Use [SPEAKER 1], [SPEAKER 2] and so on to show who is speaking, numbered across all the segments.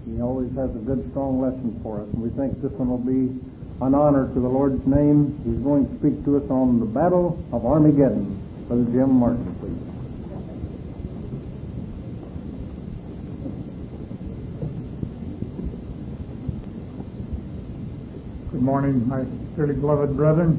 [SPEAKER 1] He always has a good, strong lesson for us, and we think this one will be an honor to the Lord's name. He's going to speak to us on the Battle of Armageddon. Brother Jim Martin, please.
[SPEAKER 2] Good morning, my dearly beloved brethren.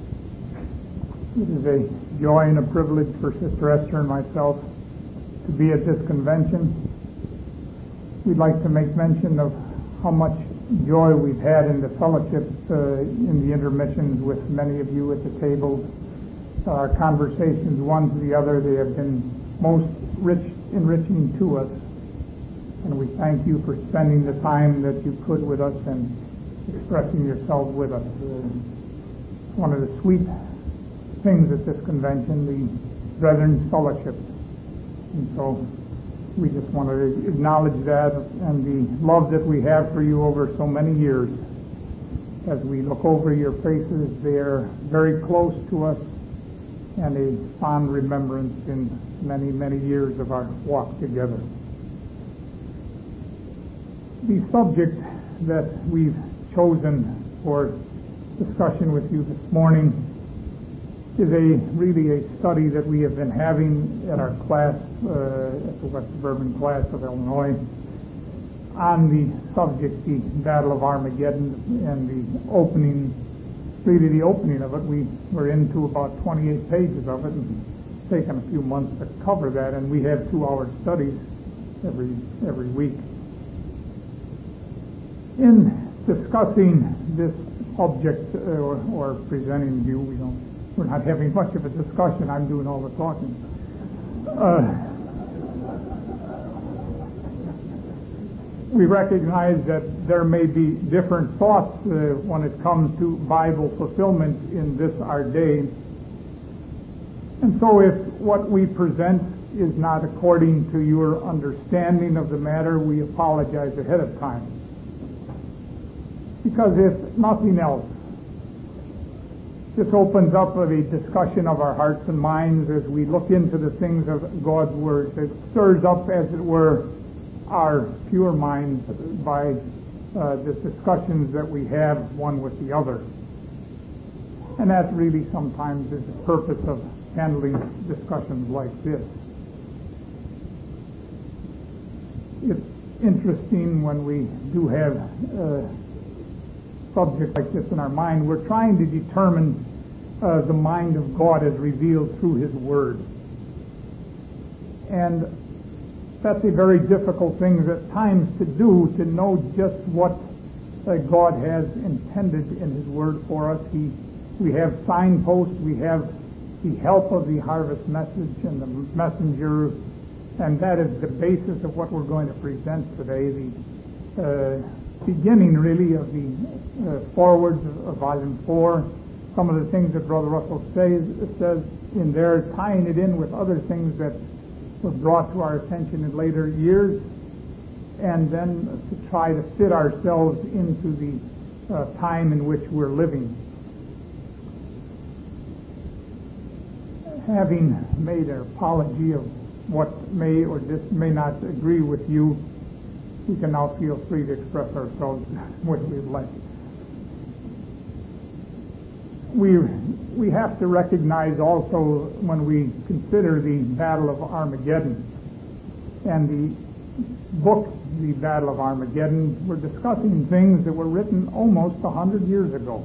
[SPEAKER 2] It is a joy and a privilege for Sister Esther and myself to be at this convention. We'd like to make mention of how much joy we've had in the fellowship in the intermissions with many of you at the table. Our conversations, one to the other, they have been most enriching to us. And we thank you for spending the time that you could with us and expressing yourselves with us. One of the sweet things at this convention, the Brethren's Fellowship. And so we just want to acknowledge that and the love that we have for you over so many years. As we look over your faces, they are very close to us and a fond remembrance in many, many years of our walk together. The subject that we've chosen for discussion with you this morning is really a study that we have been having at our class, at the West Suburban class of Illinois, on the subject, the Battle of Armageddon, and the opening of it. We were into about 28 pages of it, and it's taken a few months to cover that, and we have 2-hour studies every week. In discussing this subject or presenting you, we're not having much of a discussion. I'm doing all the talking. We recognize that there may be different thoughts when it comes to Bible fulfillment in this our day. And so if what we present is not according to your understanding of the matter, we apologize ahead of time. Because if nothing else, this opens up a discussion of our hearts and minds as we look into the things of God's Word. It stirs up, as it were, our pure minds by the discussions that we have one with the other. And that really sometimes is the purpose of handling discussions like this. It's interesting when we do have subject like this in our mind. We're trying to determine the mind of God as revealed through His Word. And that's a very difficult thing at times to do, to know just what God has intended in His Word for us. We have signposts, we have the help of the harvest message and the messenger, and that is the basis of what we're going to present today. The beginning really of the forwards of volume 4, some of the things that Brother Russell says in there, tying it in with other things that were brought to our attention in later years, and then to try to fit ourselves into the time in which we're living. Having made an apology of what may or may not agree with you, we can now feel free to express ourselves what we'd like. We have to recognize also, when we consider the Battle of Armageddon and the book, The Battle of Armageddon, we're discussing things that were written almost 100 years ago.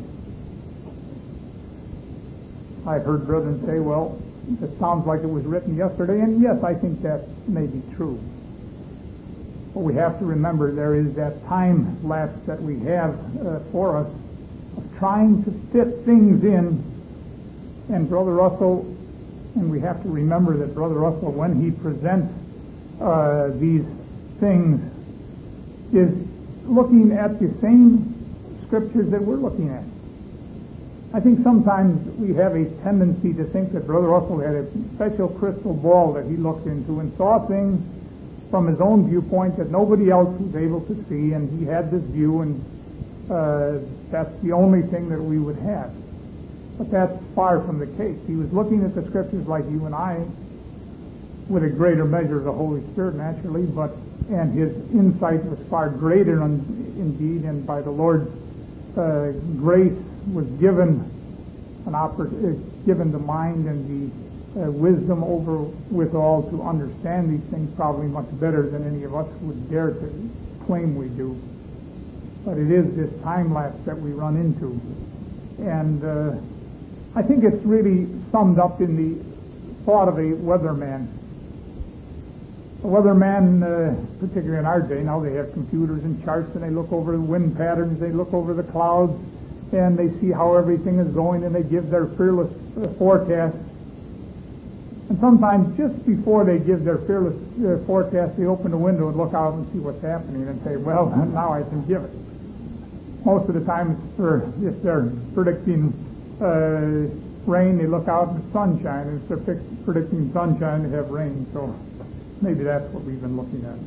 [SPEAKER 2] I've heard brethren say, well, it sounds like it was written yesterday, and yes, I think that may be true. But we have to remember there is that time lapse that we have for us of trying to fit things in. And Brother Russell, and we have to remember that Brother Russell, when he presents these things, is looking at the same scriptures that we're looking at. I think sometimes we have a tendency to think that Brother Russell had a special crystal ball that he looked into and saw things from his own viewpoint that nobody else was able to see, and he had this view, and that's the only thing that we would have. But that's far from the case. He was looking at the scriptures like you and I, with a greater measure of the Holy Spirit, naturally, but and his insight was far greater indeed, and by the Lord's grace was given given the mind and the wisdom over withal to understand these things probably much better than any of us would dare to claim we do. But it is this time lapse that we run into. And I think it's really summed up in the thought of a weatherman. A weatherman, particularly in our day, now they have computers and charts, and they look over the wind patterns, they look over the clouds, and they see how everything is going, and they give their fearless forecast. And sometimes just before they give their fearless forecast, they open the window and look out and see what's happening and say, well, now I can give it. Most of the time, if they're predicting rain, they look out at the sunshine. And if they're predicting sunshine, they have rain. So maybe that's what we've been looking at.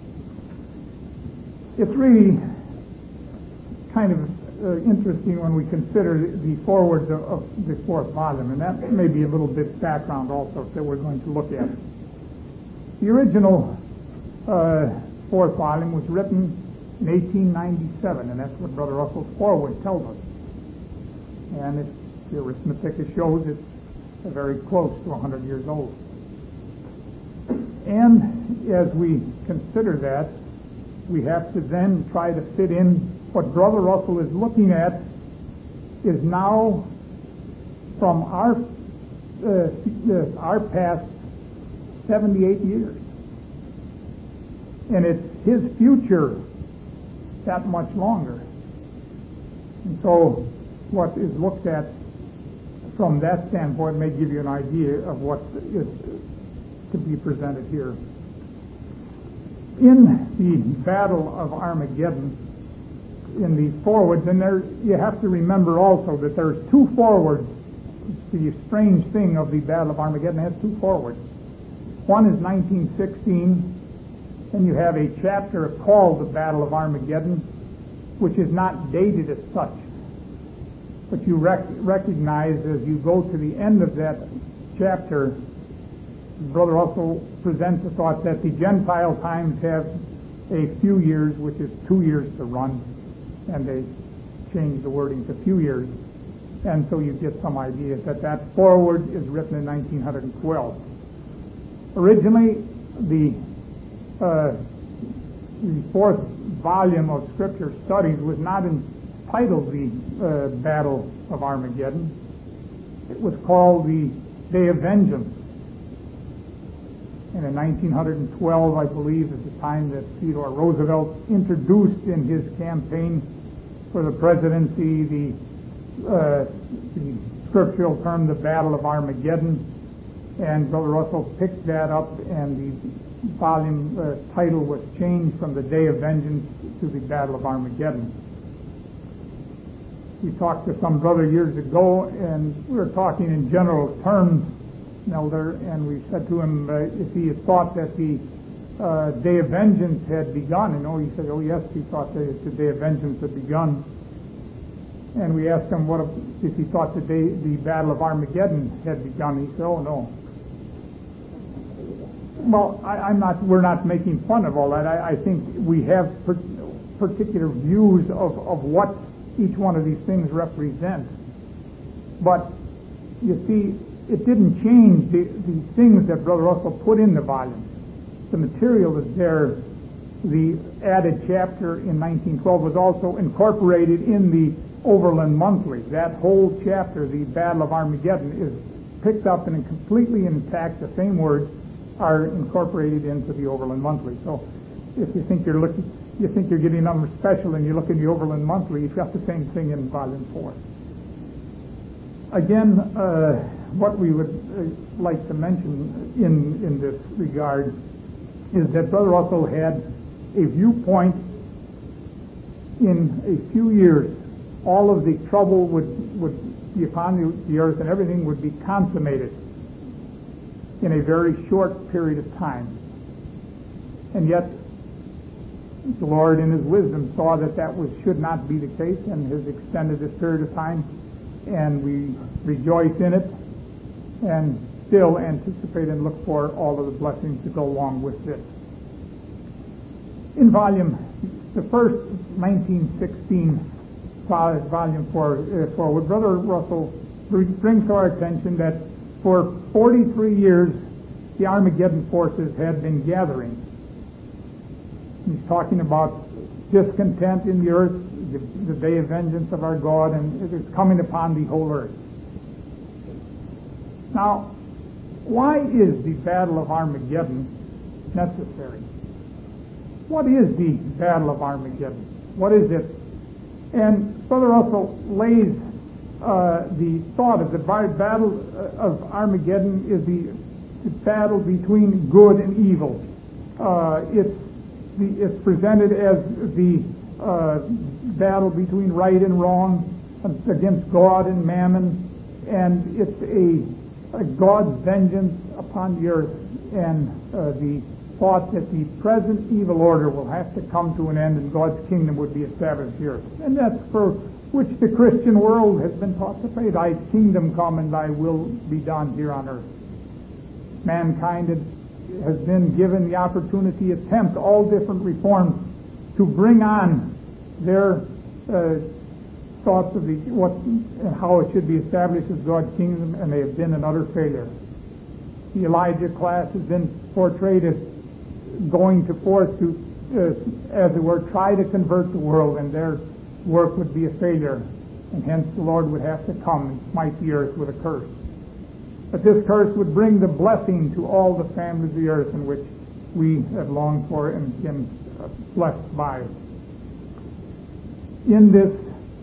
[SPEAKER 2] It's really kind of interesting when we consider the forwards of the fourth volume, and that may be a little bit background also that we're going to look at. The original fourth volume was written in 1897, and that's what Brother Russell's foreword tells us. And the arithmetic shows it's very close to 100 years old. And as we consider that, we have to then try to fit in what Brother Russell is looking at is now from our past 78 years. And it's his future that much longer. And so what is looked at from that standpoint may give you an idea of what is to be presented here. In the Battle of Armageddon, in the forwards, and there you have to remember also that there's two forwards. The strange thing of the Battle of Armageddon has two forwards. One is 1916, and you have a chapter called the Battle of Armageddon, which is not dated as such. But you recognize as you go to the end of that chapter, Brother Russell presents the thought that the Gentile times have a few years, which is 2 years to run, and they change the wording to few years. And so you get some idea that that foreword is written in 1912. Originally, the fourth volume of Scripture Studies was not entitled the Battle of Armageddon. It was called the Day of Vengeance. And in 1912, I believe, is the time that Theodore Roosevelt introduced in his campaign for the presidency the scriptural term, the Battle of Armageddon. And Brother Russell picked that up, and the volume title was changed from the Day of Vengeance to the Battle of Armageddon. We talked to some brother years ago, and we were talking in general terms, Elder, and we said to him if he had thought that the Day of Vengeance had begun. And he said, oh yes, he thought that the Day of Vengeance had begun. And we asked him if he thought the Battle of Armageddon had begun. He said, oh no. Well, we're not making fun of all that. I think we have particular views of what each one of these things represents. But you see, it didn't change the things that Brother Russell put in the volume. The material is there. The added chapter in 1912 was also incorporated in the Overland Monthly. That whole chapter, the Battle of Armageddon, is picked up and completely intact. The same words are incorporated into the Overland Monthly. So if you think you're getting something special and you look in the Overland Monthly, you've got the same thing in Volume 4. Again, what we would like to mention in this regard is that Brother Russell had a viewpoint in a few years. All of the trouble would be upon the earth, and everything would be consummated in a very short period of time. And yet, the Lord in His wisdom saw that should not be the case, and has extended this period of time, and we rejoice in it, and still anticipate and look for all of the blessings to go along with this. In the first 1916 volume forward, Brother Russell brings to our attention that for 43 years the Armageddon forces had been gathering. He's talking about discontent in the earth, the day of vengeance of our God, and it is coming upon the whole earth. Now, why is the Battle of Armageddon necessary? What is the Battle of Armageddon? What is it? And Brother Russell lays the thought of the Battle of Armageddon is the battle between good and evil. It's presented as the battle between right and wrong, against God and mammon, and it's a God's vengeance upon the earth, and the thought that the present evil order will have to come to an end and God's kingdom would be established here. And that's for which the Christian world has been taught to pray, thy kingdom come and thy will be done here on earth. Mankind has been given the opportunity to attempt all different reforms to bring on their thoughts of what and how it should be established as God's kingdom, and they have been an utter failure. The Elijah class has been portrayed as going forth to, as it were, try to convert the world, and their work would be a failure, and hence the Lord would have to come and smite the earth with a curse. But this curse would bring the blessing to all the families of the earth in which we have longed for and been blessed by. In this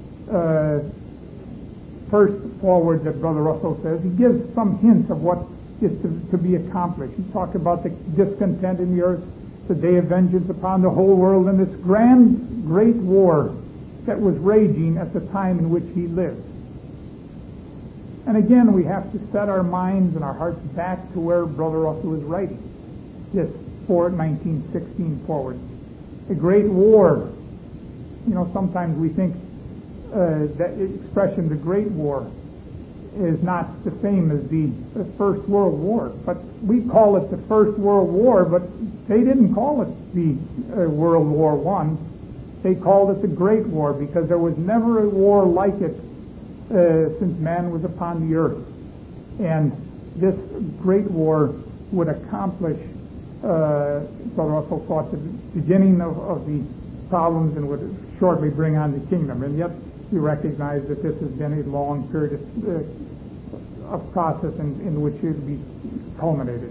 [SPEAKER 2] first forward that Brother Russell says, he gives some hints of what is to be accomplished. He talks about the discontent in the earth, the day of vengeance upon the whole world, and this great war that was raging at the time in which he lived. And again, we have to set our minds and our hearts back to where Brother Russell is writing this 1916 forward. A great war. You know, sometimes we think that expression, the Great War, is not the same as the First World War. But we call it the First World War, but they didn't call it the World War I. They called it the Great War because there was never a war like it since man was upon the earth. And this great war would accomplish, Brother Russell thought, the beginning of the problems and would shortly bring on the kingdom. And yet we recognize that this has been a long period of process in which it would be culminated.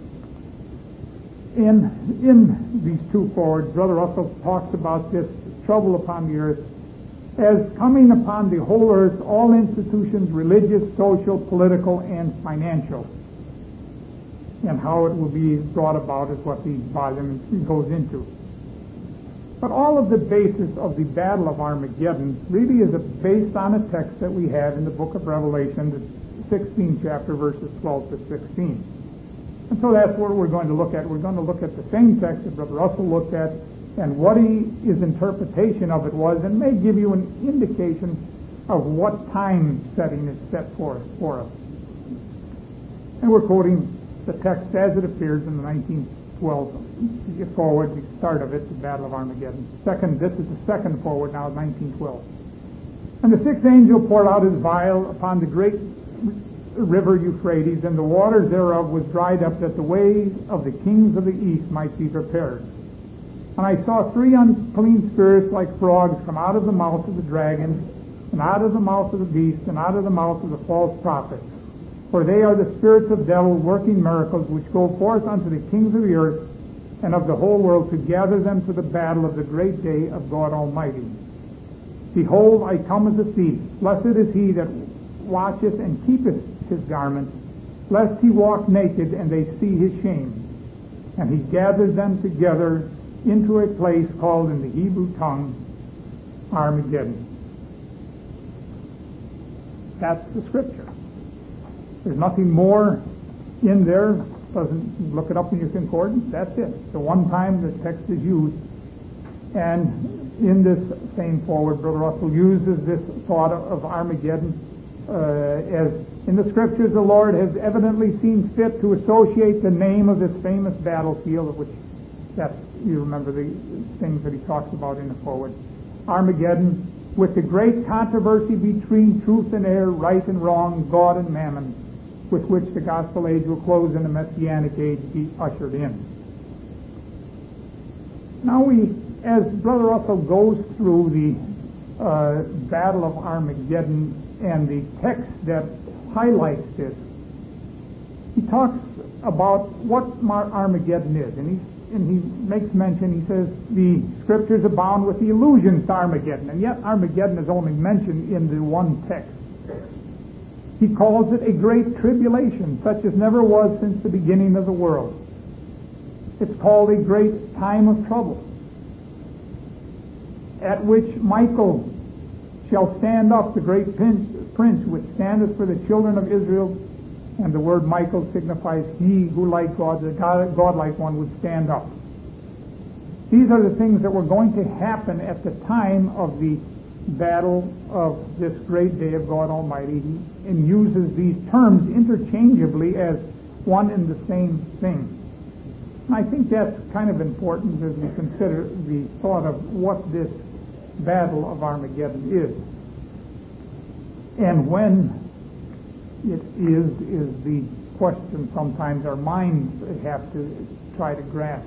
[SPEAKER 2] In these two forwards, Brother Russell talks about this trouble upon the earth as coming upon the whole earth, all institutions, religious, social, political, and financial. And how it will be brought about is what the volume goes into. But all of the basis of the Battle of Armageddon really is based on a text that we have in the book of Revelation, the 16th chapter, verses 12 to 16. And so that's what we're going to look at. We're going to look at the same text that Brother Russell looked at and what his interpretation of it was, and may give you an indication of what time setting is set for us. And we're quoting the text as it appears in the 1912 forward, the start of it, the Battle of Armageddon. This is the second forward now, 1912. And the sixth angel poured out his vial upon the great river Euphrates, and the waters thereof was dried up, that the way of the kings of the east might be prepared. And I saw three unclean spirits like frogs come out of the mouth of the dragon, and out of the mouth of the beast, and out of the mouth of the false prophet. For they are the spirits of devils, working miracles, which go forth unto the kings of the earth and of the whole world, to gather them to the battle of the great day of God Almighty. Behold, I come as a thief. Blessed is he that watcheth and keepeth his garment, lest he walk naked and they see his shame. And he gathers them together into a place called in the Hebrew tongue Armageddon. That's the scripture. There's nothing more in there. Doesn't look it up in your concordance. That's it. The one time the text is used. And in this same forward, Brother Russell uses this thought of Armageddon as in the scriptures the Lord has evidently seen fit to associate the name of this famous battlefield, of which That's, you remember the things that he talks about in the forward. Armageddon, with the great controversy between truth and error, right and wrong, God and mammon, with which the gospel age will close and the messianic age be ushered in. Now as Brother Russell goes through the Battle of Armageddon and the text that highlights this, he talks about what Armageddon is, and he makes mention, he says, the scriptures abound with the allusions to Armageddon, and yet Armageddon is only mentioned in the one text. He calls it a great tribulation, such as never was since the beginning of the world. It's called a great time of trouble, at which Michael shall stand up, the great prince which standeth for the children of Israel. And the word Michael signifies he who, like God, the godlike one, would stand up. These are the things that were going to happen at the time of the battle of this great day of God Almighty, and uses these terms interchangeably as one and the same thing. And I think that's kind of important as we consider the thought of what this battle of Armageddon is. And when it is the question sometimes our minds have to try to grasp.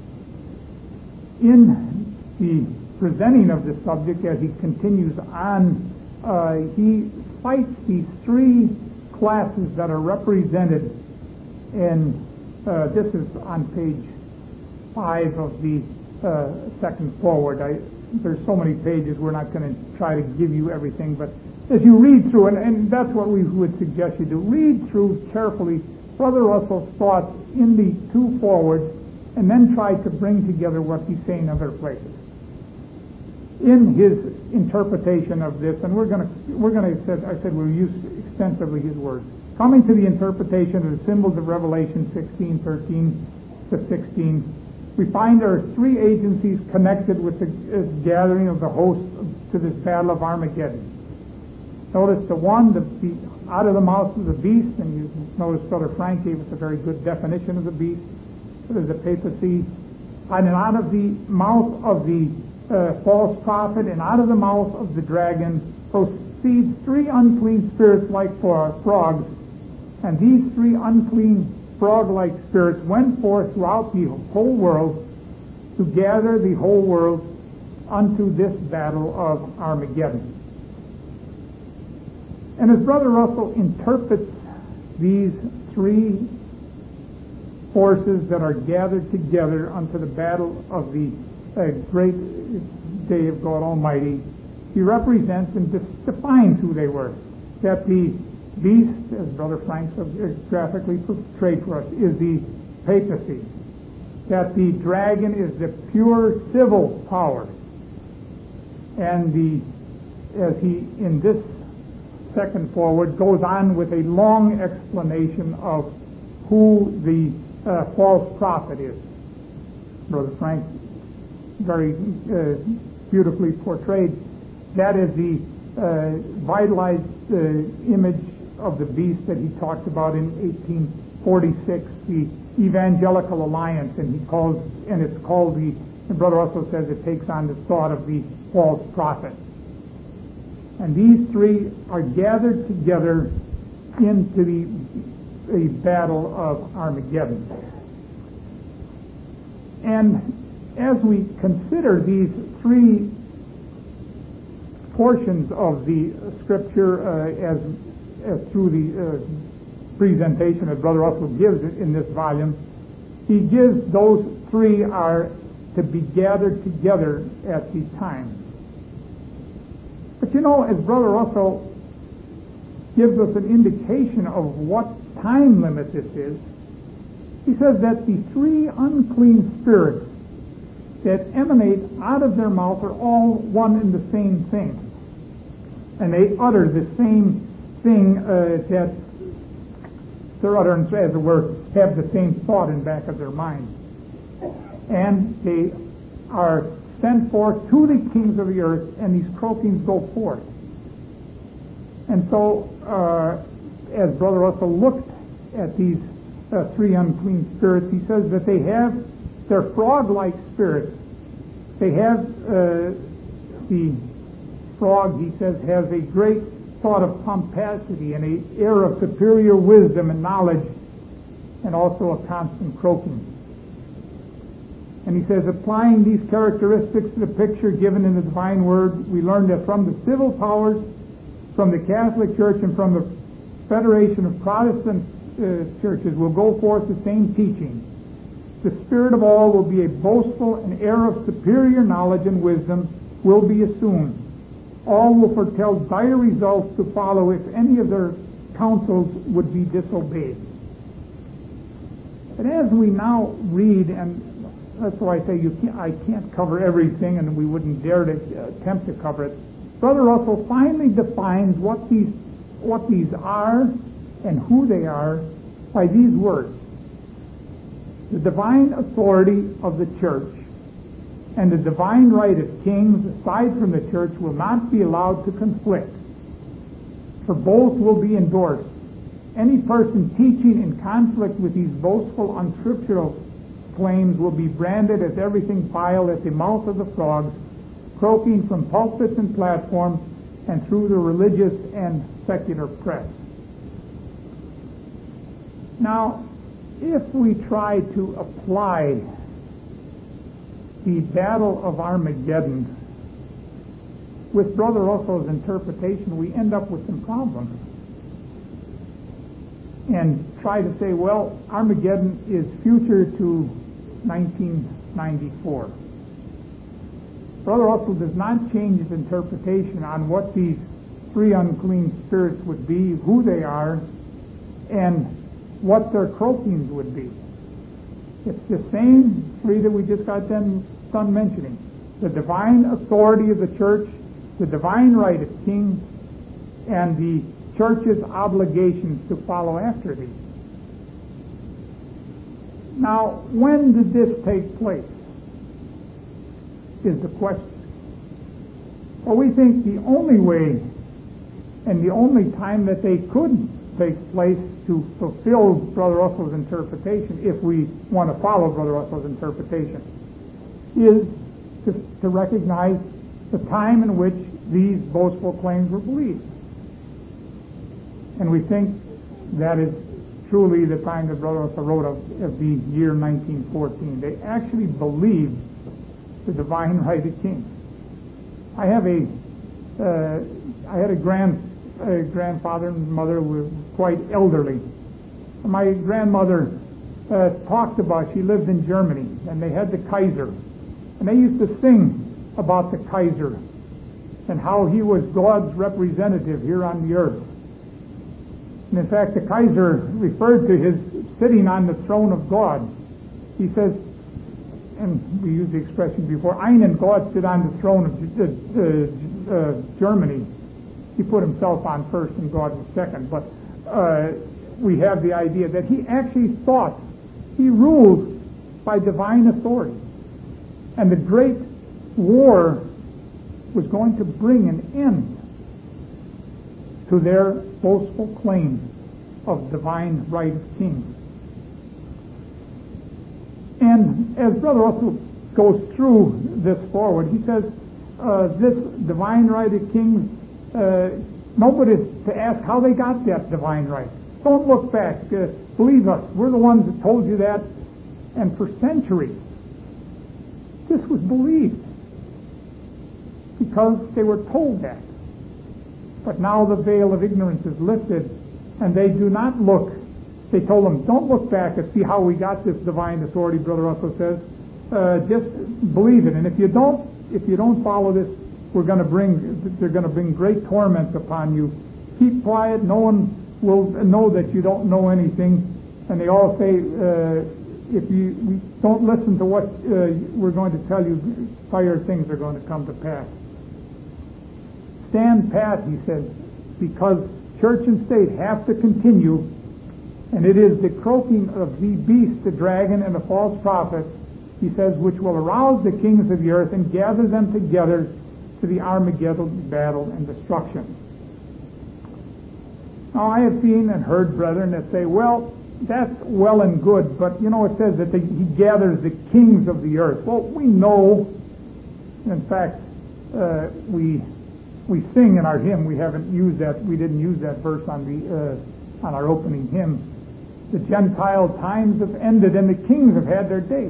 [SPEAKER 2] In the presenting of the subject, as he continues on, he cites these three classes that are represented in, this is on page 5 of the second forward. There's so many pages, we're not going to try to give you everything, but as you read through, and that's what we would suggest you do, read through carefully Brother Russell's thoughts in the two forwards, and then try to bring together what he's saying in other places. In his interpretation of this, and we're going to, I said we'll use extensively his words. Coming to the interpretation of the symbols of Revelation 16:13 to 16, we find there are three agencies connected with the gathering of the hosts to this battle of Armageddon. Notice the one, out of the mouth of the beast, and you notice Brother Frank gave us a very good definition of the beast. There's the papacy, and out of the mouth of the false prophet, and out of the mouth of the dragon proceeds three unclean spirits like frogs, and these three unclean frog-like spirits went forth throughout the whole world to gather the whole world unto this battle of Armageddon. And as Brother Russell interprets these three forces that are gathered together unto the battle of the great day of God Almighty, he represents and defines who they were. That the beast, as Brother Frank so graphically portrayed for us, is the papacy. That the dragon is the pure civil power. And as he, in this second forward, goes on with a long explanation of who the false prophet is. Brother Frank very beautifully portrayed. That is the vitalized image of the beast that he talked about in 1846, the Evangelical Alliance, and it's called and Brother also says it takes on the thought of the false prophet. And these three are gathered together into the battle of Armageddon. And as we consider these three portions of the Scripture as through the presentation that Brother Russell gives in this volume, he gives those three are to be gathered together at the time. But you know, as Brother Russell gives us an indication of what time limit this is, he says that the three unclean spirits that emanate out of their mouth are all one and the same thing. And they utter the same thing that their utterance, as it were, have the same thought in back of their mind. And they are sent forth to the kings of the earth, and these croakings go forth. And so, as Brother Russell looked at these three unclean spirits, he says that they have They're frog-like spirits. They have, the frog, he says, has a great thought of pomposity and an air of superior wisdom and knowledge, and also a constant croaking. And he says, applying these characteristics to the picture given in the divine word, we learn that from the civil powers, from the Catholic Church, and from the Federation of Protestant churches will go forth the same teaching. The spirit of all will be a boastful, an air of superior knowledge and wisdom will be assumed. All will foretell dire results to follow if any of their counsels would be disobeyed. But as we now read, and that's why I say I can't cover everything, and we wouldn't dare to attempt to cover it. Brother Russell finally defines what these are and who they are by these words. The divine authority of the church and the divine right of kings aside from the church will not be allowed to conflict, for both will be endorsed. Any person teaching in conflict with these boastful, unscriptural claims will be branded as everything vile at the mouth of the frogs, croaking from pulpits and platforms and through the religious and secular press. Now, if we try to apply the Battle of Armageddon with Brother Russell's interpretation, we end up with some problems. And try to say, well, Armageddon is future to 1994. Brother Russell does not change his interpretation on what these three unclean spirits would be, who they are, and what their croakings would be. It's the same three that we just got done mentioning. The divine authority of the church, the divine right of kings, and the church's obligations to follow after these. Now, when did this take place is the question. Well, we think the only way and the only time that they could take place to fulfill Brother Russell's interpretation, if we want to follow Brother Russell's interpretation, is to recognize the time in which these boastful claims were believed. And we think that is truly the time that Brother Russell wrote of the year 1914. They actually believed the divine right of kings. I had a grandfather and mother who were quite elderly. My grandmother talked about, she lived in Germany, and they had the Kaiser. And they used to sing about the Kaiser and how he was God's representative here on the earth. And in fact, the Kaiser referred to his sitting on the throne of God. He says, and we used the expression before, einen Gott sit on the throne of Germany. He put himself on first and God was second. But we have the idea that he actually thought he ruled by divine authority. And the great war was going to bring an end to their boastful claims of divine right of kings. And as Brother Russell goes through this forward, he says, this divine right of kings, nobody's to ask how they got that divine right. Don't look back. Believe us. We're the ones that told you that. And for centuries, this was believed because they were told that. But now the veil of ignorance is lifted, and they do not look. They told them, don't look back and see how we got this divine authority, Brother Russell says. Just believe it. And if you don't follow this, they're going to bring great torments upon you. Keep quiet. No one will know that you don't know anything. And they all say, if you don't listen to what we're going to tell you, dire things are going to come to pass. Stand pat, he says, because church and state have to continue, and it is the croaking of the beast, the dragon, and the false prophet, he says, which will arouse the kings of the earth and gather them together to the Armageddon battle and destruction. Now, I have seen and heard brethren that say, well, that's well and good, but it says that he gathers the kings of the earth. Well, we know, in fact, we sing in our hymn. We haven't used that. We didn't use that verse on our opening hymn. The Gentile times have ended, and the kings have had their day.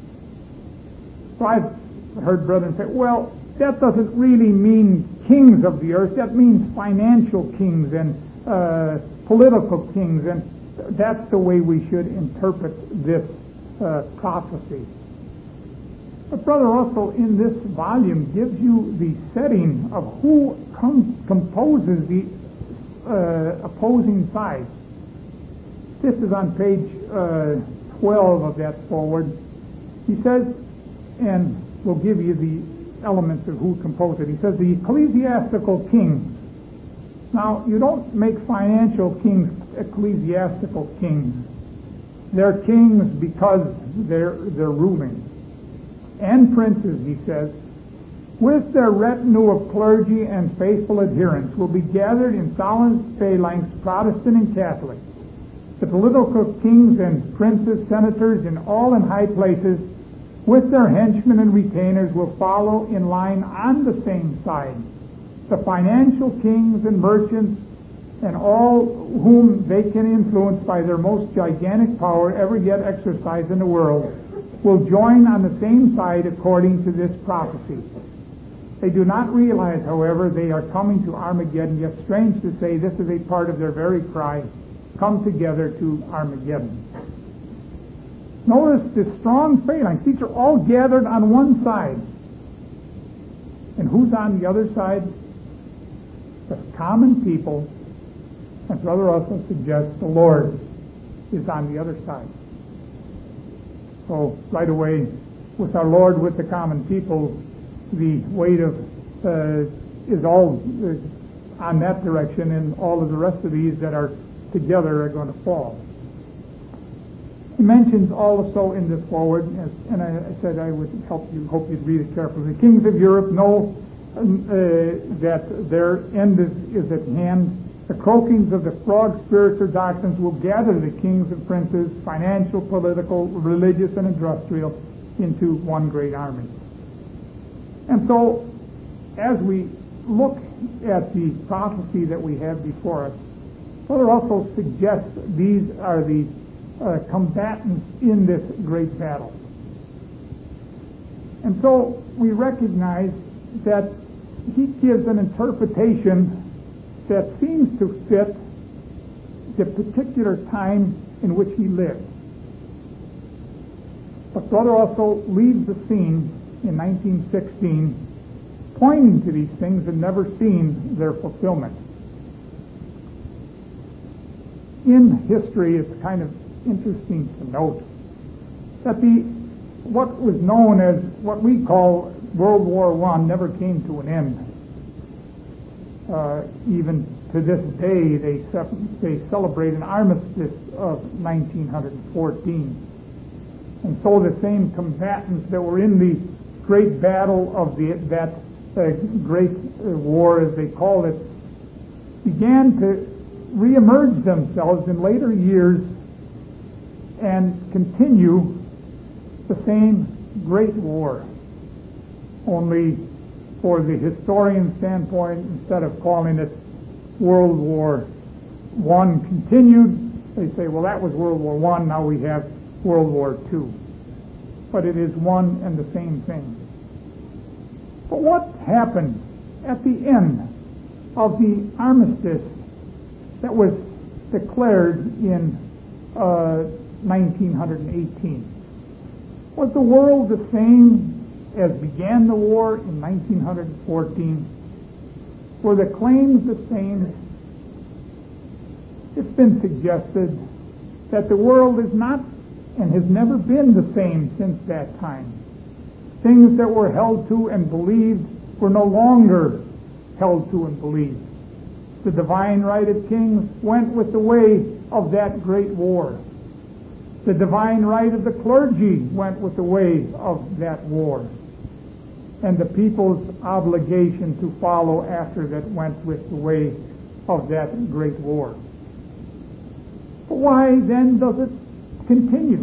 [SPEAKER 2] So I've heard brethren say, well, that doesn't really mean kings of the earth. That means financial kings and political kings, and that's the way we should interpret this prophecy. But Brother Russell, in this volume, gives you the setting of who composes the opposing sides. This is on page 12 of that foreword. He says, and we'll give you the elements of who composed it. He says, the ecclesiastical kings. Now, you don't make financial kings ecclesiastical kings. They're kings because they're ruling. And princes, he says, with their retinue of clergy and faithful adherents, will be gathered in solemn phalanx, Protestant and Catholic. The political kings and princes, senators, in high places, with their henchmen and retainers, will follow in line on the same side. The financial kings and merchants, and all whom they can influence by their most gigantic power ever yet exercised in the world, will join on the same side according to this prophecy. They do not realize, however, they are coming to Armageddon, yet strange to say, this is a part of their very cry, come together to Armageddon. Notice the strong phalanx. These are all gathered on one side. And who's on the other side? The common people. And Brother Russell suggests the Lord is on the other side. So right away, with our Lord, with the common people, the weight of is all on that direction, and all of the rest of these that are together are going to fall. He mentions also in this foreword, and I said I would hope you'd read it carefully. The kings of Europe know that their end is at hand. The croakings of the frog spirits or doctrines will gather the kings and princes, financial, political, religious, and industrial, into one great army. And so, as we look at the prophecy that we have before us, Brother also suggests these are the combatants in this great battle. And so we recognize that he gives an interpretation that seems to fit the particular time in which he lived. But Brother also leaves the scene in 1916 pointing to these things and never seen their fulfillment. In history, it's kind of interesting to note that what was known as what we call World War I never came to an end. Even to this day, they celebrate an armistice of 1914. And so the same combatants that were in the great battle of that great war, as they called it, began to reemerge themselves in later years and continue the same great war. Only for the historian standpoint, instead of calling it World War I continued, they say, well, that was World War I, now we have World War II. But it is one and the same thing. But what happened at the end of the armistice that was declared in 1918? Was the world the same as began the war in 1914? Were the claims the same? It's been suggested that the world is not and has never been the same since that time. Things that were held to and believed were no longer held to and believed. The divine right of kings went with the way of that great war. The divine right of the clergy went with the way of that war. And the people's obligation to follow after that went with the way of that great war. But why then does it continue?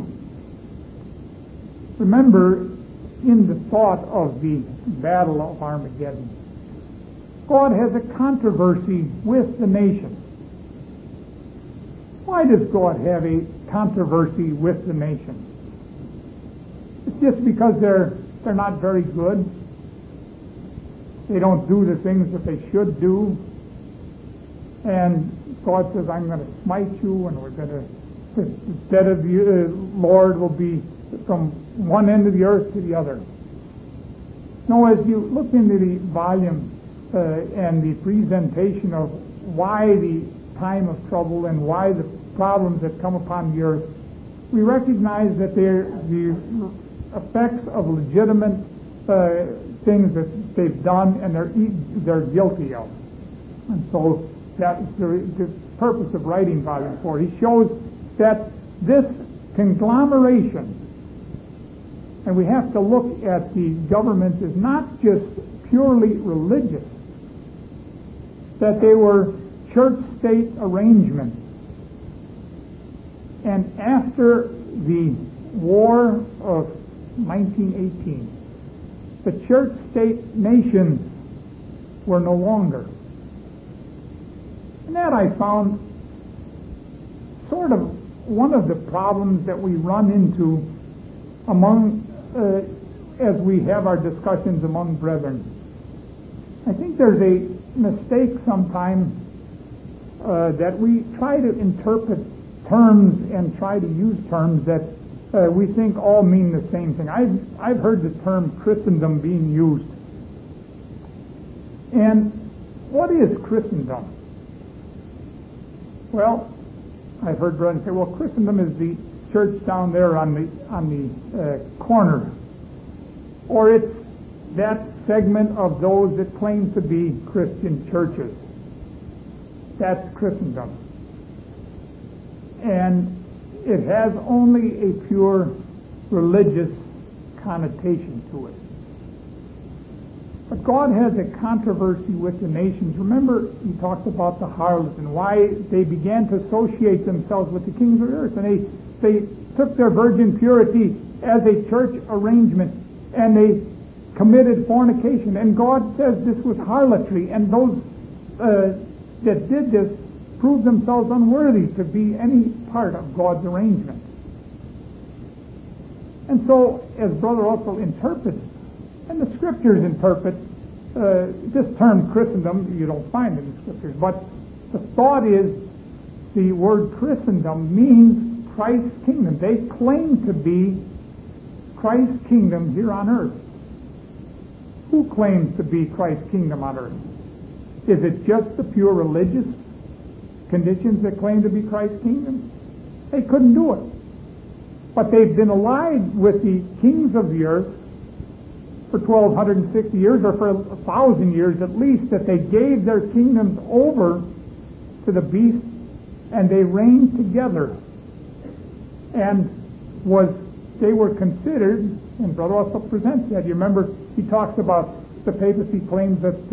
[SPEAKER 2] Remember, in the thought of the Battle of Armageddon, God has a controversy with the nations. Why does God have a controversy with the nations? It's just because they're not very good. They don't do the things that they should do. And God says, I'm going to smite you, and we're going to, instead of you, Lord will be from one end of the earth to the other. Now, as you look into the volume and the presentation of why the time of trouble and why the problems that come upon the earth, we recognize that they're the effects of legitimate things that they've done and they're guilty of. And so that is the purpose of writing Volume 4. He shows that this conglomeration, and we have to look at the government as not just purely religious, that they were church-state arrangements. And after the War of 1918, the church-state nations were no longer. And that I found sort of one of the problems that we run into among, as we have our discussions among brethren. I think there's a mistake sometimes that we try to interpret terms and try to use terms that we think all mean the same thing. I've heard the term Christendom being used. And what is Christendom? Well, I've heard brothers say, well, Christendom is the church down there on the corner, or it's that segment of those that claim to be Christian churches. That's Christendom. And it has only a pure religious connotation to it. But God has a controversy with the nations. Remember, he talked about the harlots and why they began to associate themselves with the kings of the earth. And they took their virgin purity as a church arrangement, and they committed fornication. And God says this was harlotry, and those that did this proved themselves unworthy to be any part of God's arrangement. And so, as Brother also interprets, and the Scriptures interpret, this term Christendom, you don't find it in the Scriptures, but the thought is the word Christendom means Christ's kingdom. They claim to be Christ's kingdom here on earth. Who claims to be Christ's kingdom on earth? Is it just the pure religious conditions that claim to be Christ's kingdom? They couldn't do it. But they've been allied with the kings of the earth for 1,260 years, or for 1,000 years at least, that they gave their kingdoms over to the beast, and they reigned together. And they were considered, and Brother also presents that. You remember, he talks about the papacy claims that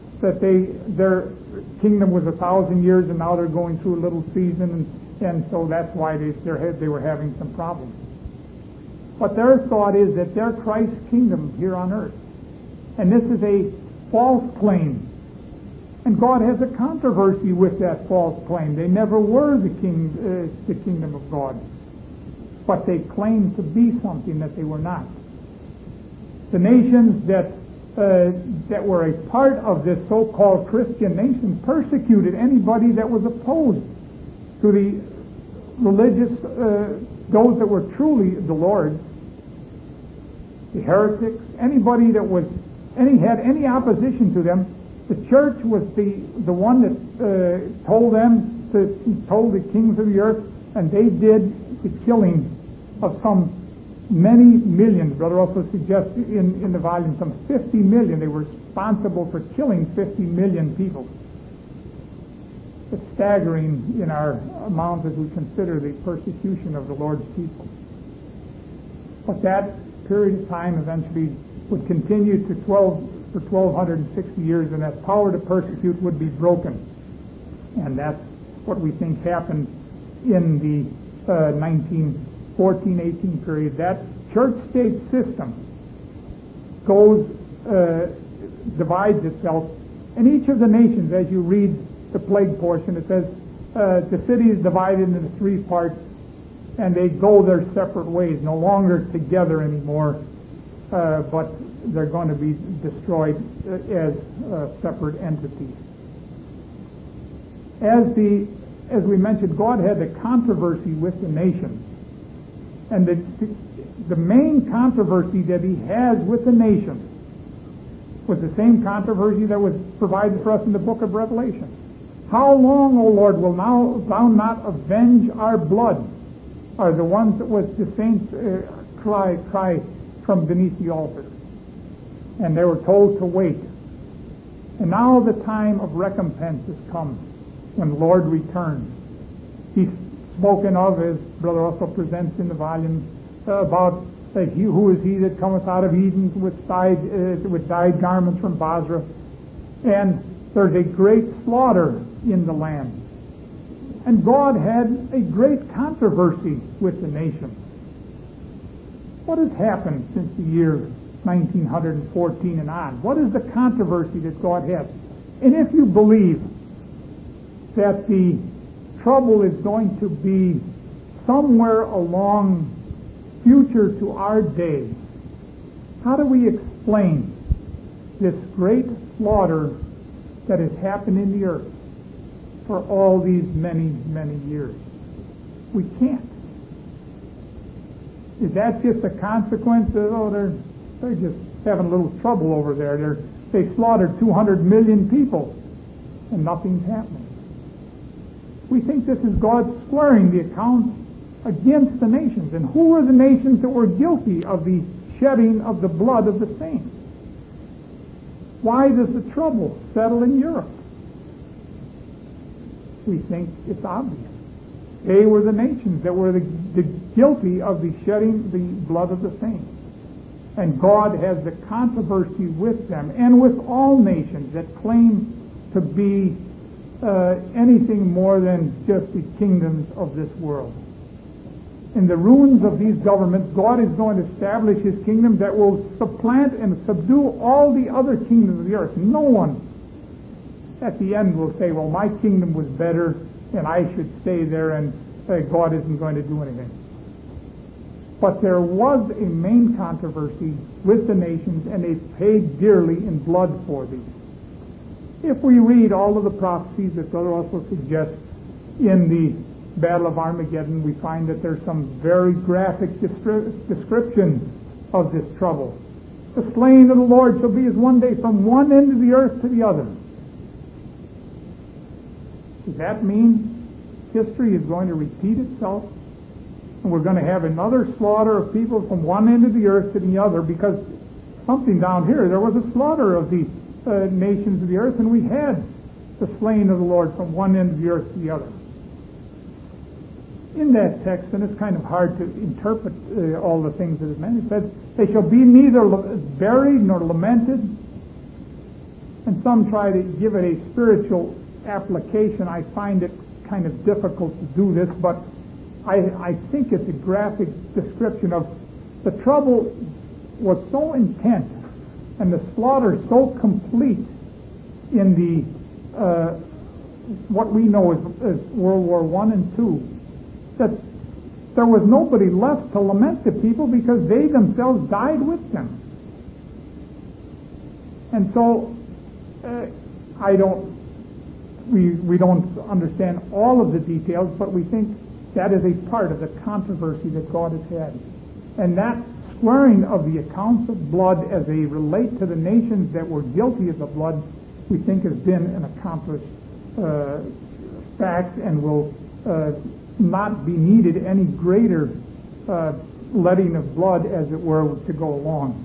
[SPEAKER 2] their kingdom was 1,000 years, and now they're going through a little season, and so that's why they were having some problems. But their thought is that they're Christ's kingdom here on earth. And this is a false claim. And God has a controversy with that false claim. They never were the kingdom of God. But they claimed to be something that they were not. The nations that were a part of this so-called Christian nation persecuted anybody that was opposed to the religious, those that were truly the Lord's, the heretics, anybody that had any opposition to them. The church was the one that told the kings of the earth, and they did the killing of some many millions. Brother also suggests in the volume some 50 million. They were responsible for killing 50 million people. It's staggering in our amount as we consider the persecution of the Lord's people. But that period of time eventually would continue for 1,260 years, and that power to persecute would be broken. And that's what we think happened in the 1914-18 period. That church-state system divides itself, and each of the nations, as you read the plague portion, it says the city is divided into three parts, and they go their separate ways, no longer together anymore, but they're going to be destroyed as separate entities. As we mentioned, God had a controversy with the nations, and the main controversy that He has with the nations was the same controversy that was provided for us in the book of Revelation. How long, O Lord, will thou not avenge our blood? Are the ones that was the saints cry from beneath the altar. And they were told to wait. And now the time of recompense has come when the Lord returns. He's spoken of, as Brother Russell presents in the volume, about who is he that cometh out of Eden with dyed garments from Basra. And there's a great slaughter in the land. And God had a great controversy with the nations. What has happened since the year 1914 and on? What is the controversy that God has? And if you believe that the trouble is going to be somewhere along future to our day, how do we explain this great slaughter that has happened in the earth for all these many, many years? We can't. Is that just a consequence of, they're just having a little trouble over there. They slaughtered 200 million people and nothing's happening. We think this is God squaring the accounts against the nations. And who are the nations that were guilty of the shedding of the blood of the saints? Why does the trouble settle in Europe? We think it's obvious. They were the nations that were the guilty of the shedding the blood of the saints. And God has the controversy with them and with all nations that claim to be anything more than just the kingdoms of this world. In the ruins of these governments, God is going to establish His kingdom that will supplant and subdue all the other kingdoms of the earth. No one at the end will say, well, my kingdom was better and I should stay there, and God isn't going to do anything. But there was a main controversy with the nations, and they paid dearly in blood for these. If we read all of the prophecies that Brother Russell suggests in the Battle of Armageddon, we find that there's some very graphic description of this trouble. The slain of the Lord shall be as one day from one end of the earth to the other. Does that mean history is going to repeat itself? And we're going to have another slaughter of people from one end of the earth to the other, because something down here, there was a slaughter of the nations of the earth, and we had the slain of the Lord from one end of the earth to the other. In that text, and it's kind of hard to interpret all the things that it meant, it says, they shall be neither buried nor lamented. And some try to give it a spiritual application. I find it kind of difficult to do this, but I think it's a graphic description of the trouble was so intense and the slaughter so complete in the what we know as World War I and II, that there was nobody left to lament the people because they themselves died with them. And so we don't understand all of the details, but we think that is a part of the controversy that God has had. And that squaring of the accounts of blood as they relate to the nations that were guilty of the blood, we think has been an accomplished fact, and will not be needed any greater letting of blood, as it were, to go along.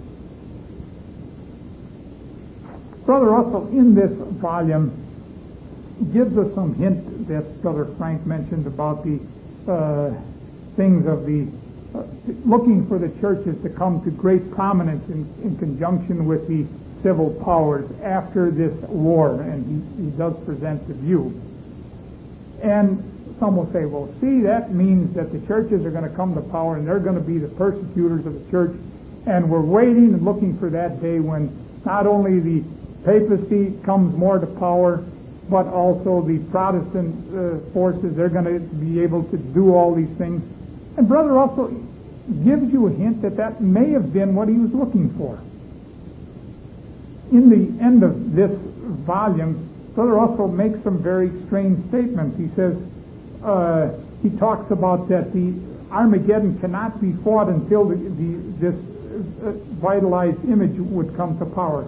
[SPEAKER 2] Brother Russell, in this volume, gives us some hint that Brother Frank mentioned about the things of the looking for the churches to come to great prominence in conjunction with the civil powers after this war, and he does present the view. And some will say, well, see, that means that the churches are going to come to power and they're going to be the persecutors of the church, and we're waiting and looking for that day when not only the papacy comes more to power, but also the Protestant forces, they're going to be able to do all these things. And Brother Russell gives you a hint that that may have been what he was looking for. In the end of this volume, Brother Russell makes some very strange statements. He says, he talks about that the Armageddon cannot be fought until this vitalized image would come to power.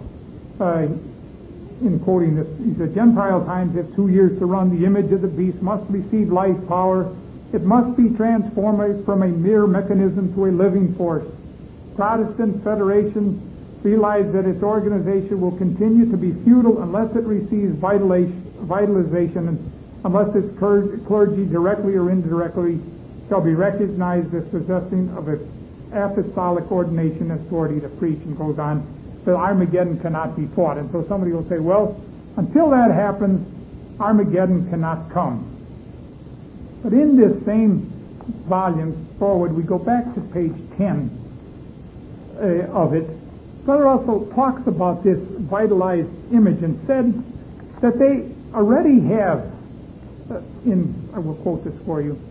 [SPEAKER 2] In quoting this, he said, Gentile times have 2 years to run. The image of the beast must receive life power. It must be transformed from a mere mechanism to a living force. Protestant Federation realize that its organization will continue to be futile unless it receives vitalization, and unless its clergy, directly or indirectly, shall be recognized as possessing of its apostolic ordination and authority to preach, and goes on. So Armageddon cannot be fought. And so somebody will say, well, until that happens, Armageddon cannot come. But in this same volume forward, we go back to page 10 of it. Brother also talks about this vitalized image and said that they already have, I will quote this for you,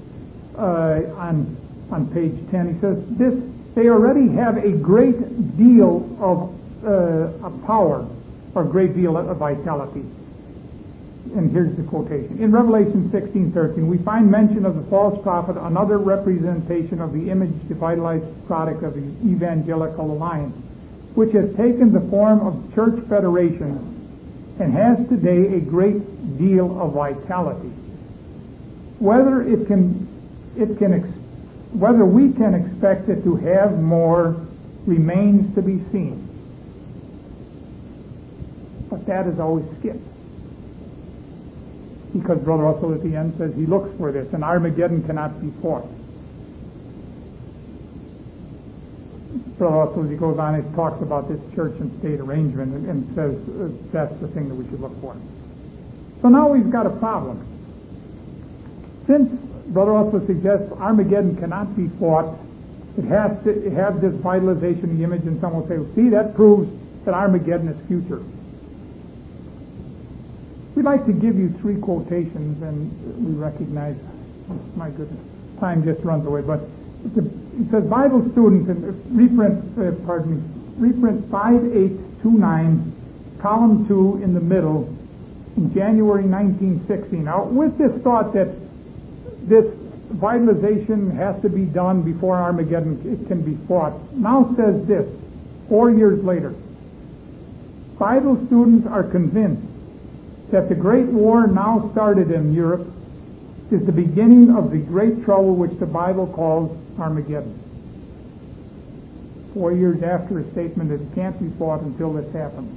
[SPEAKER 2] on page 10, he says, they already have a great deal of power, or a great deal of vitality. And here's the quotation. In Revelation 16:13, we find mention of the false prophet, another representation of the image, the vitalized product of the evangelical alliance, which has taken the form of church federation and has today a great deal of vitality. Whether whether we can expect it to have more remains to be seen. But that is always skipped. Because Brother Russell at the end says he looks for this, and Armageddon cannot be fought. Brother Russell, as he goes on, he talks about this church and state arrangement and says that's the thing that we should look for. So now we've got a problem. Since Brother Russell suggests Armageddon cannot be fought, it has to have this vitalization of the image, and some will say, well, see, that proves that Armageddon is future. We'd like to give you 3 quotations, and we recognize, my goodness, time just runs away, but it says Bible students, and reprint 5829, column 2 in the middle, in January 1960. Now, with this thought that this vitalization has to be done before Armageddon can be fought, now says this, 4 years later, Bible students are convinced that the Great War now started in Europe is the beginning of the great trouble which the Bible calls Armageddon. 4 years after a statement that it can't be fought until this happens.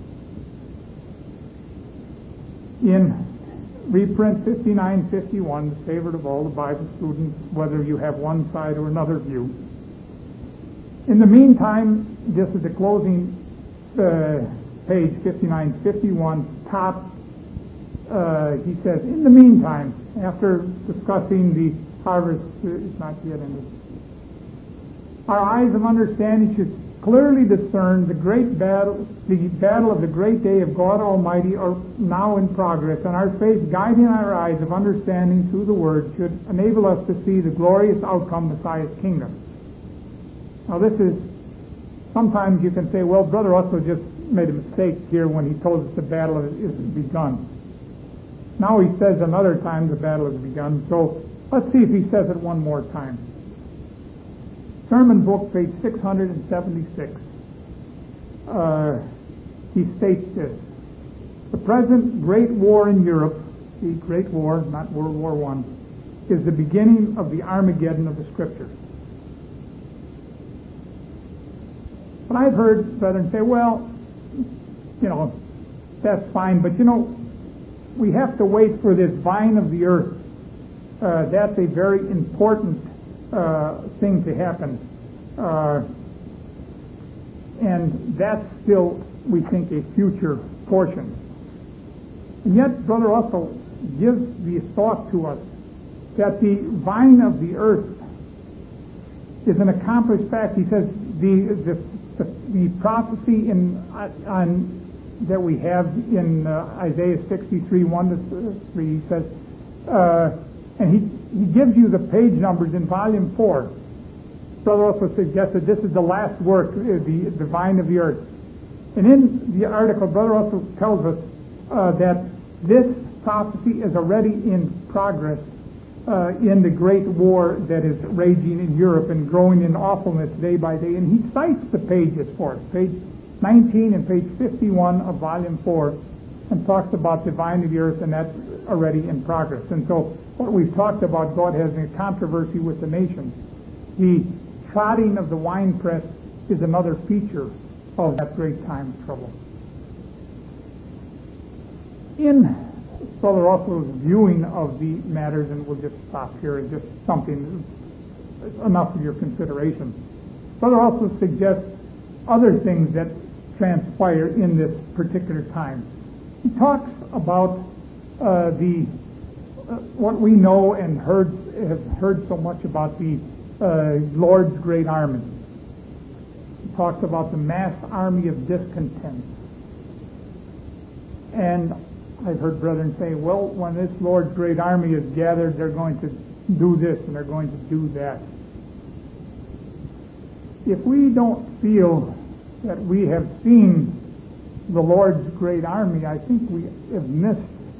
[SPEAKER 2] In reprint 5951, the favorite of all the Bible students, whether you have one side or another view. In the meantime, this is the closing page 5951, top. He says, in the meantime, after discussing the harvest is not yet ended, our eyes of understanding should clearly discern the battle of the great day of God Almighty are now in progress, and our faith guiding our eyes of understanding through the Word should enable us to see the glorious outcome of Messiah's kingdom. Now this is, sometimes you can say, well, Brother Russell just made a mistake here when he told us the battle is begun. Now he says another time the battle has begun, so let's see if he says it one more time. Sermon book, page 676. He states this: the present great war in Europe, the Great War, not World War I, is the beginning of the Armageddon of the Scriptures. But I've heard brethren say, well, that's fine, but we have to wait for this vine of the earth. That's a very important thing to happen. And that's still, we think, a future portion. And yet, Brother Russell gives the thought to us that the vine of the earth is an accomplished fact. He says the prophecy that we have in Isaiah 63, 1-3, he says, and he gives you the page numbers in volume 4. Brother also suggests that this is the last work, the vine of the earth. And in the article, Brother also tells us that this prophecy is already in progress in the great war that is raging in Europe and growing in awfulness day by day. And he cites the pages for us, page 19 and page 51 of volume 4, and talks about the vine of the earth, and that's already in progress. And so what we've talked about, God has a controversy with the nations. The trotting of the winepress is another feature of that great time of trouble. In Brother Russell's viewing of the matters, and we'll just stop here and just something enough of your consideration. Brother Russell suggests other things that transpire in this particular time. He talks about what we know and have heard so much about the Lord's great army. He talks about the mass army of discontent. And I've heard brethren say, well, when this Lord's great army is gathered, they're going to do this and they're going to do that. If we don't feel that we have seen the Lord's great army, I think we have missed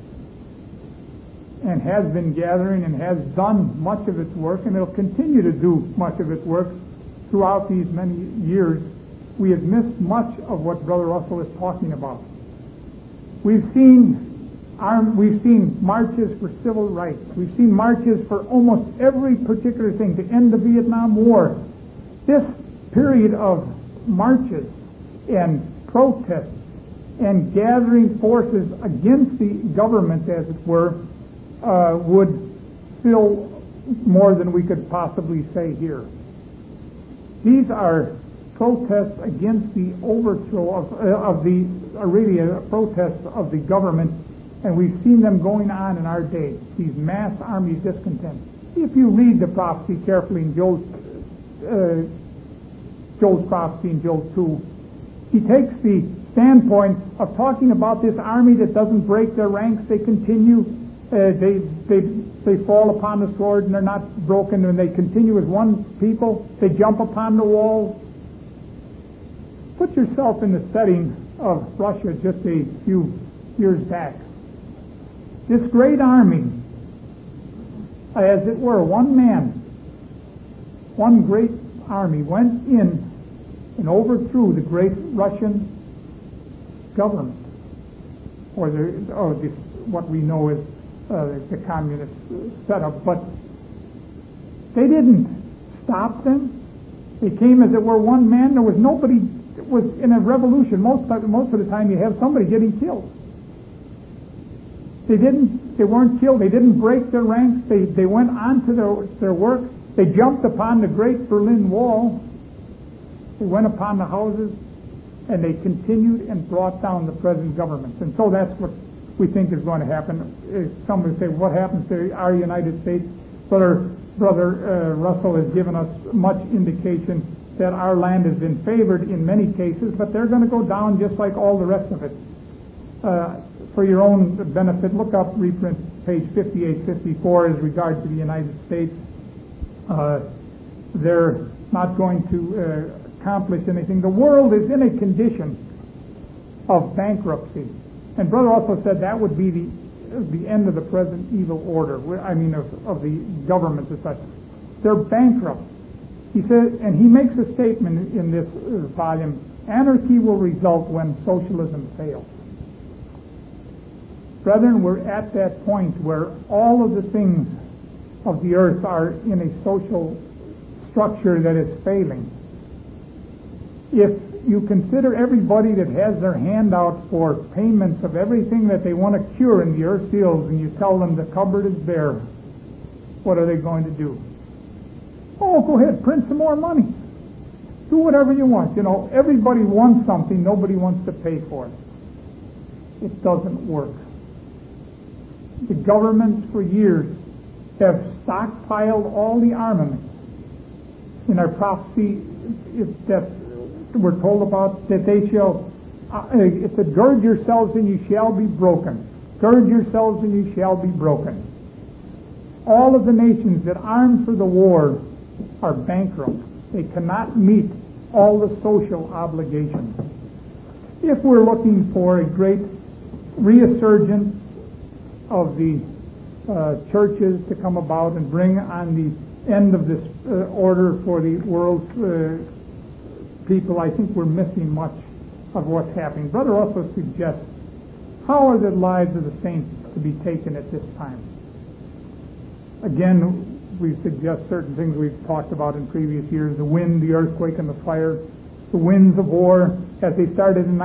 [SPEAKER 2] and has been gathering and has done much of its work, and it'll continue to do much of its work throughout these many years. We have missed much of what Brother Russell is talking about. We've seen marches for civil rights. We've seen marches for almost every particular thing, to end the Vietnam War. This period of marches and protests and gathering forces against the government, as it were, would fill more than we could possibly say here. These are protests against the overthrow protests of the government, and we've seen them going on in our day, these mass army discontent. If you read the prophecy carefully in Joel's prophecy in Joel 2, he takes the standpoint of talking about this army that doesn't break their ranks. They continue, they fall upon the sword and they're not broken, and they continue as one people. They jump upon the walls. Put yourself in the setting of Russia just a few years back. This great army, as it were, one man, one great army went in and overthrew the great Russian government, or what we know as the communist setup. But they didn't stop them. They came, as it were, one man. There was nobody. It was in a revolution. Most of the time, you have somebody getting killed. They weren't killed. They didn't break their ranks. They went on to their work. They jumped upon the great Berlin Wall. They went upon the houses, and they continued and brought down the present government. And so that's what we think is going to happen. Some would say, what happens to our United States? Brother Russell has given us much indication that our land has been favored in many cases, but they're going to go down just like all the rest of it. For your own benefit, look up reprint page 58, 54 as regards to the United States. They're not going to accomplish anything. The world is in a condition of bankruptcy. And Brother also said that would be the end of the present evil order, of the government as such. They're bankrupt. He said, and he makes a statement in this volume, anarchy will result when socialism fails. Brethren, we're at that point where all of the things of the earth are in a social structure that is failing. If you consider everybody that has their hand out for payments of everything that they want to cure in the earth fields, and you tell them the cupboard is bare, what are they going to do? Oh, go ahead, print some more money. Do whatever you want. Everybody wants something, nobody wants to pay for it. It doesn't work. The governments for years have stockpiled all the armaments. In our prophecy, we're told about that they shall, it said, gird yourselves and you shall be broken. Gird yourselves and you shall be broken. All of the nations that arm for the war are bankrupt. They cannot meet all the social obligations. If we're looking for a great resurgence of the churches to come about and bring on the end of this order for the world's people, I think we're missing much of what's happening. Brother also suggests, how are the lives of the saints to be taken at this time? Again, we suggest certain things we've talked about in previous years: the wind, the earthquake, and the fire. The winds of war, as they started in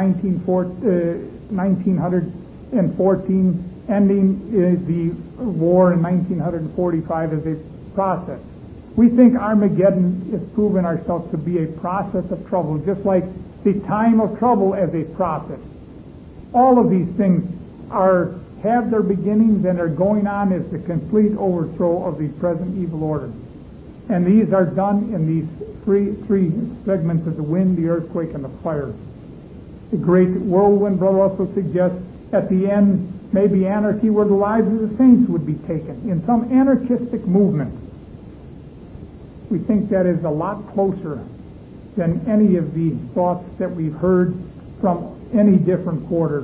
[SPEAKER 2] 1914, ending the war in 1945 as a process. We think Armageddon is proven ourselves to be a process of trouble, just like the time of trouble as a process. All of these things have their beginnings and are going on as the complete overthrow of the present evil order. And these are done in these three segments of the wind, the earthquake, and the fire. The great whirlwind, brother, also suggests at the end maybe anarchy, where the lives of the saints would be taken in some anarchistic movement. We think that is a lot closer than any of the thoughts that we've heard from any different quarter.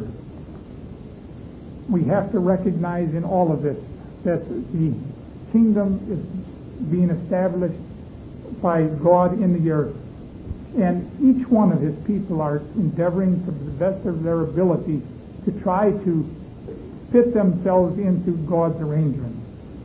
[SPEAKER 2] We have to recognize in all of this that the kingdom is being established by God in the earth, and each one of his people are endeavoring to the best of their ability to try to fit themselves into God's arrangement.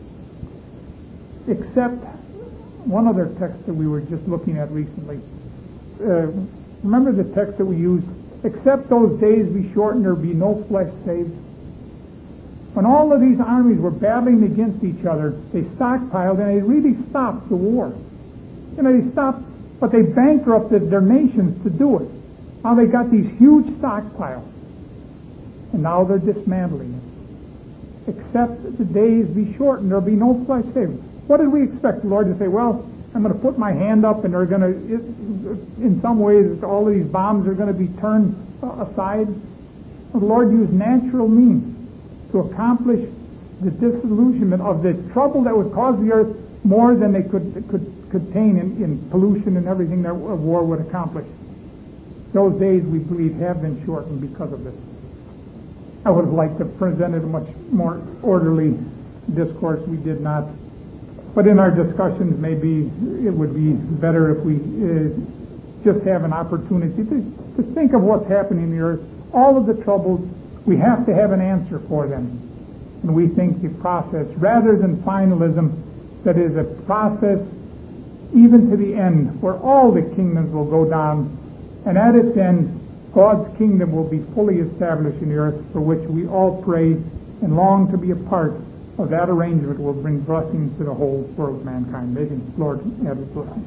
[SPEAKER 2] Except one other text that we were just looking at recently. Remember the text that we used, except those days be shortened, there be no flesh saved. When all of these armies were battling against each other, they stockpiled and they really stopped the war. They stopped, but they bankrupted their nations to do it. Now they got these huge stockpiles, and now they're dismantling it. Except the days be shortened, there'll be no flesh saved. What did we expect the Lord to say? Well, I'm going to put my hand up, and they're going to, in some ways, all of these bombs are going to be turned aside. The Lord used natural means to accomplish the disillusionment of the trouble that would cause the earth more than they could contain in pollution and everything that war would accomplish. Those days, we believe, have been shortened because of this. I would have liked to have presented a much more orderly discourse. We did not. But in our discussions, maybe it would be better if we just have an opportunity to think of what's happening in the earth. All of the troubles, we have to have an answer for them. And we think the process, rather than finalism, that is a process even to the end, where all the kingdoms will go down, and at its end, God's kingdom will be fully established in the earth, for which we all pray and long to be a part of that arrangement will bring blessings to the whole world of mankind. May the Lord add his blessing.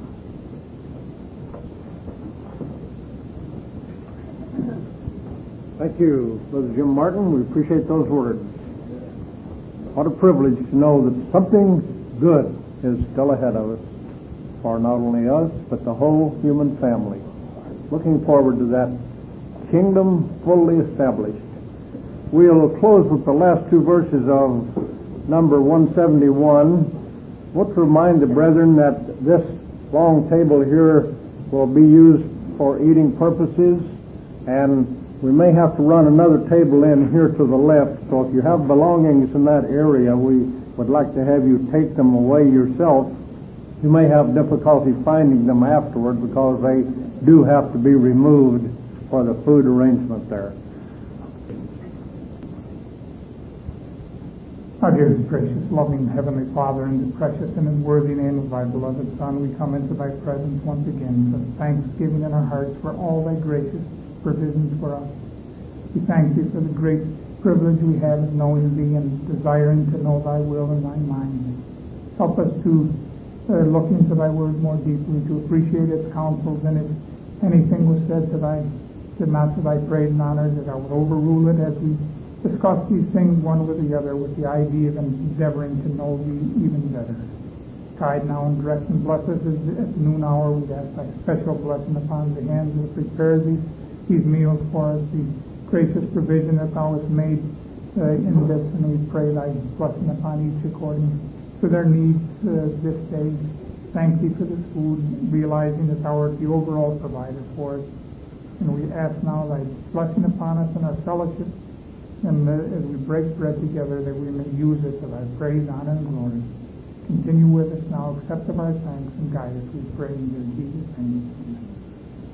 [SPEAKER 1] Thank you, Brother Jim Martin. We appreciate those words. What a privilege to know that something good is still ahead of us for not only us, but the whole human family. Looking forward to that kingdom fully established. We'll close with the last two verses of number 171. I want to remind the brethren that this long table here will be used for eating purposes, and we may have to run another table in here to the left, so if you have belongings in that area, we would like to have you take them away yourself. You may have difficulty finding them afterward because they do have to be removed for the food arrangement there.
[SPEAKER 2] Our dear and gracious, loving Heavenly Father, in the precious and worthy name of thy beloved Son, we come into thy presence once again with thanksgiving in our hearts for all thy gracious provisions for us. We thank thee for the great privilege we have of knowing thee and desiring to know thy will and thy mind. Help us to look into thy word more deeply, to appreciate its counsels, and if anything was said to thy, not to thy praise and honor, that I would overrule it as we discuss these things one with the other with the idea of endeavoring to know Thee even better. Guide now and direct and bless us at noon hour. We ask Thy special blessing upon the hands that prepare these meals for us, the gracious provision that Thou hast made in this, and we pray Thy blessing upon each according to their needs this day. Thank Thee for this food, realizing that Thou art the overall provider for us. And we ask now Thy blessing upon us in our fellowship, and as we break bread together, that we may use it to Thy praise, honor, and glory. Continue with us now, accept of our thanks, and guide us, we pray in your Jesus' name.